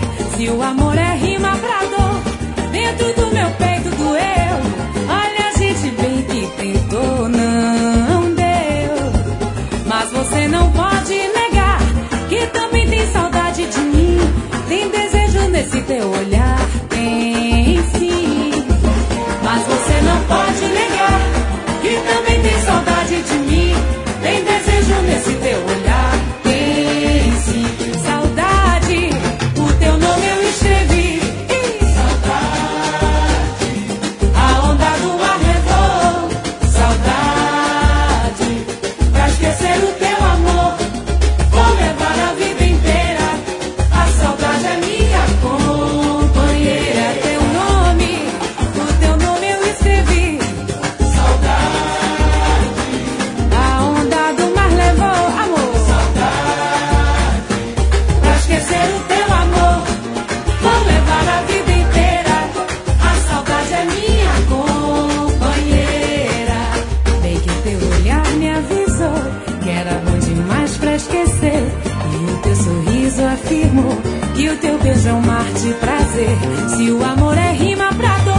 Se o amor é rima pra dor, dentro do meu peito doeu. Olha, a gente bem que tentou, não deu. Mas você não pode negar que também tem saudade de mim. Tem desejo nesse teu olhar, tem sim. Mas você não pode negar que também tem saudade de mim. Tem desejo nesse teu olhar, tem sim. Saudade, o teu nome eu escrevi. Saudade, a onda do mar levou. Saudade, pra esquecer o teu amor, vou levar a vida inteira. A saudade é minha companheira. O teu nome eu escrevi. Saudade, a onda do mar levou, amor. Saudade, pra esquecer o teu amor, vou levar a vida inteira. A saudade é minha companheira. Bem que o teu olhar me avisou que era bom demais pra esquecer. E o teu sorriso afirmou que o teu beijo é um mar de prazer. Se o amor é rima pra dor,